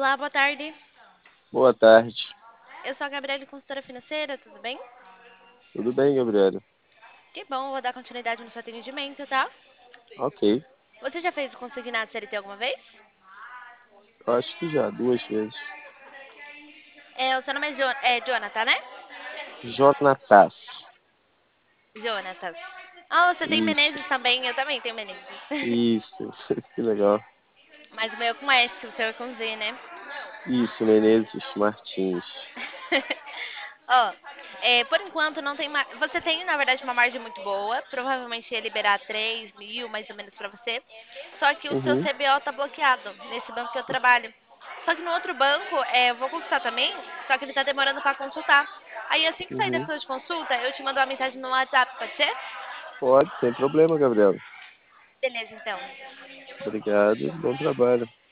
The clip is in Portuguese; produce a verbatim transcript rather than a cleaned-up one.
Olá, boa tarde. Boa tarde. Eu sou a Gabriela, consultora financeira, tudo bem? Tudo bem, Gabriela? Que bom, vou dar continuidade no seu atendimento, tá? Ok. Você já fez o consignado C L T alguma vez? Eu acho que já, duas vezes. É, o seu nome é, jo é Jonathan, né? Jonatas. Jonatas. Ah, você tem Isso, Menezes também, eu também tenho Menezes. isso. Que legal. Mas o meu é com S, o seu é com Z, né? Isso, Menezes Martins. Ó, é, por enquanto não tem mais. Você tem, na verdade, uma margem muito boa. Provavelmente ia liberar três mil, mais ou menos, pra você. Só que o seu Uhum, C B O tá bloqueado nesse banco que eu trabalho. Só que no outro banco, é, eu vou consultar também, só que ele tá demorando pra consultar. Aí assim que sair da uhum. fila de consulta, eu te mando uma mensagem no WhatsApp, pode ser? Pode, sem problema, Gabriela. Beleza, então. Obrigado. Bom trabalho.